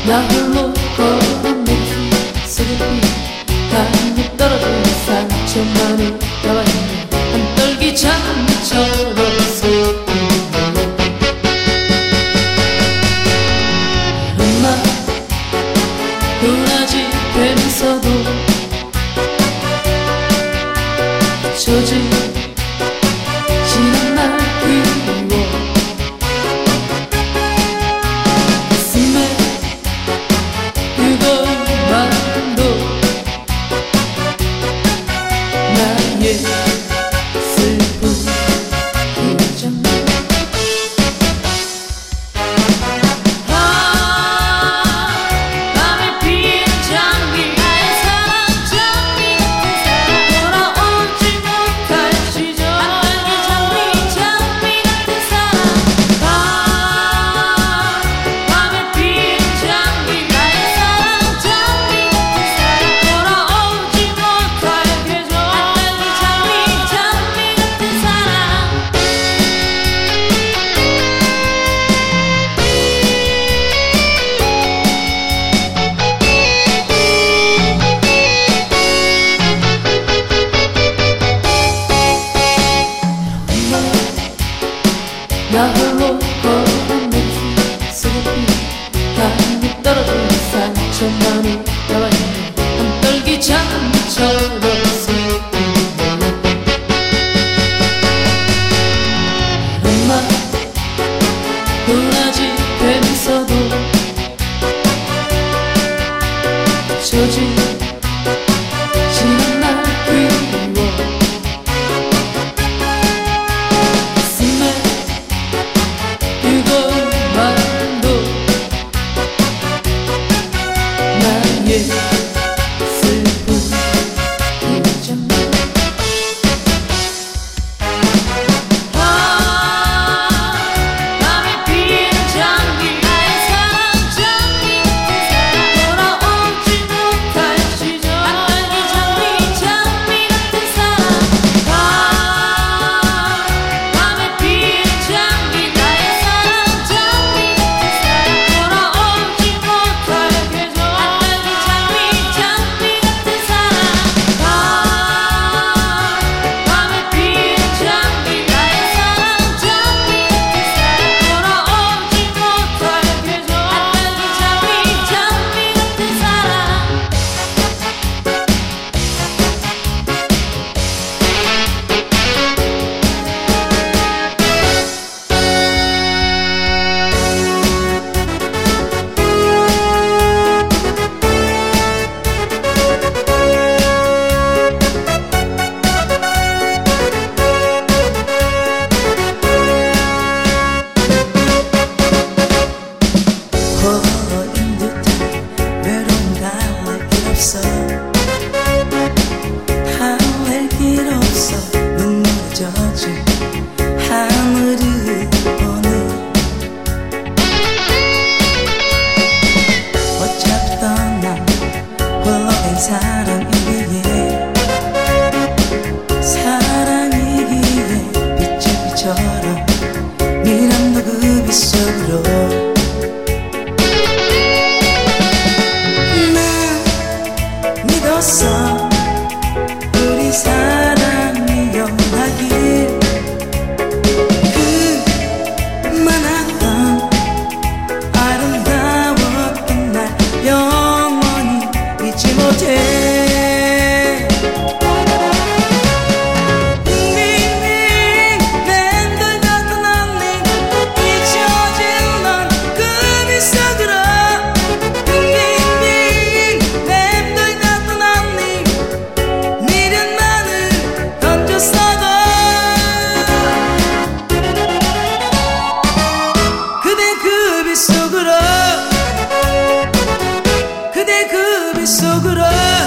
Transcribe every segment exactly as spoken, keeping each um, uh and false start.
나 홀로 걸어온 내 속에피 가득 떨어진 상처만을 담아있는 한떨기 장미처럼 슬픈데 엄마 도라지 되면서도 잊혀진 지난 날 그리워 가슴에 그것만도 나의 슬픈 그림자만 아 밤에 피는 장미 나의 사랑 장미 돌아오지 못할 시절 한떨기 장미 장미 같은 사랑 아 밤에 피는 장미 나의 사랑 장미 돌아오지 못할 계절 한떨기 장미 장미 같은 사랑 나 홀로 걸어온 내 속에피 가득 떨어진 상처만을 담아있는 한떨기 장미처럼 슬픈데 엄마 도라지 되면서도 잊혀진 지난 날 그리워 가슴에 그것만도 나의 슬픈 그림자만 아 밤에 피는 장미 나의 사랑 장미 돌아오지 못할 시절 한떨기 장미 장미 같은 사랑 아 밤에 피는 장미 나의 사랑 장미 돌아오지 못할 계절 한떨기 장미 장미 같은 사랑 아 밤에 피는 장미 나의 사랑 장미 돌아오지 못할 계절 한떨기 장미 장미 같은 사랑 허인 듯한 외로움 달랠 길 없어 달랠 길 없어 눈물에 젖은 하늘을 보네 어차피 떠난 홀로된 사랑이기에 사랑이기에 빗줄기처럼 미련도 그 빗속으로 믿었어 우리 사랑이 영원하길 그 많았던 아름다웠던 날 영원히 잊지 못해 빙빙빙 맴돌던 언니 잊혀진 넌 그 빗속으로 빙빙빙 맴돌던 언니 미련만을 던졌어도 그대 그 빗속으로 그대 그 빗속으로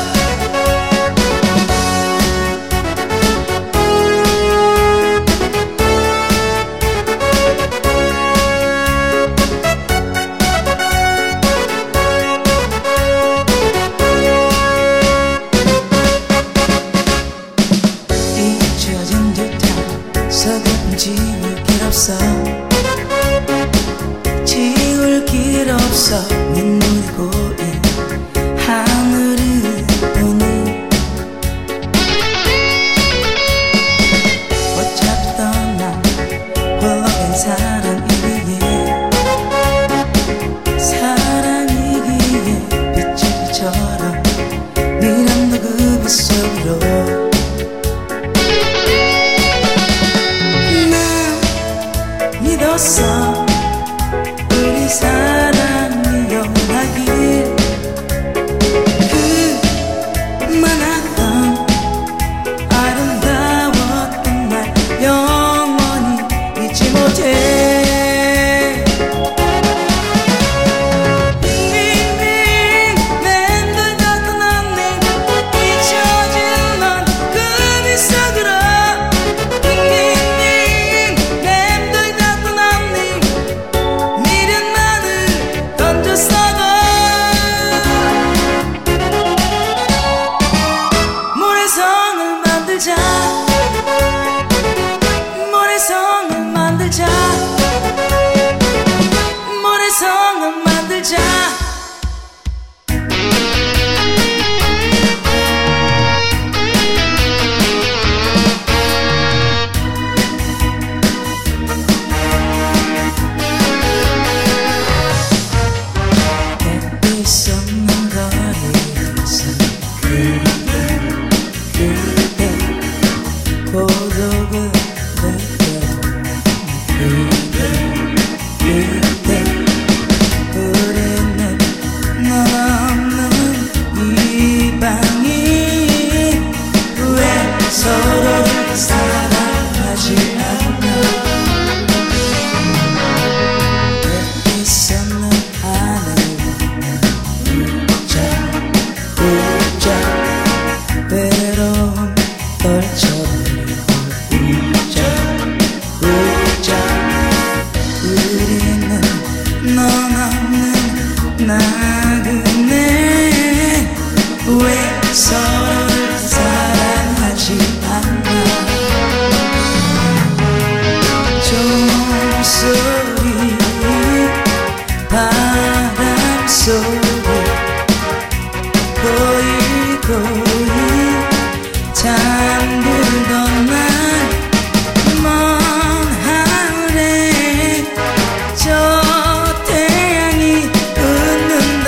잊혀진 듯한 서글픈 지울 길 없어 지울 길 없어 눈물이 사랑이 영원하길 그만했던 아름다웠던 날 영원히 잊지 못해 빙빙빙 맴돌 같던 언니 잊혀진 넌 그 미소들어 빙빙빙 맴돌 같던 언니 미련만을 던졌어도 모래성을 만들자 모래성을 만들자 모래성을 만들자 햇빛 없는 거리에서 그대 그대 고독을 느껴 그대 그대 우리는 넌 없는 이 방이 왜 서로를 사랑하지 않나 햇빛 없는 하늘 웃자 웃자 외로움 떨쳐버리고 웃자 웃자 우리는 넌 없는 나그네 왜 서로를 사랑하지 않나 종소리 바람 소리 고이 고이 잠들던 날 먼 하늘에 저 태양이 웃는다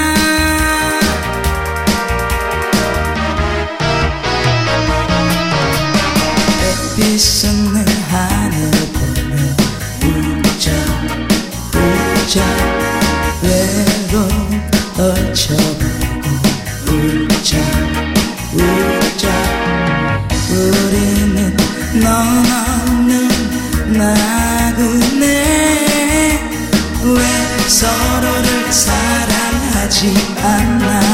햇빛 없는 하늘 보며 웃자 웃자 외로움 떨쳐버리고 웃자 웃자 우리는 넌 없는 나그네 왜 서로를 사랑하지 않나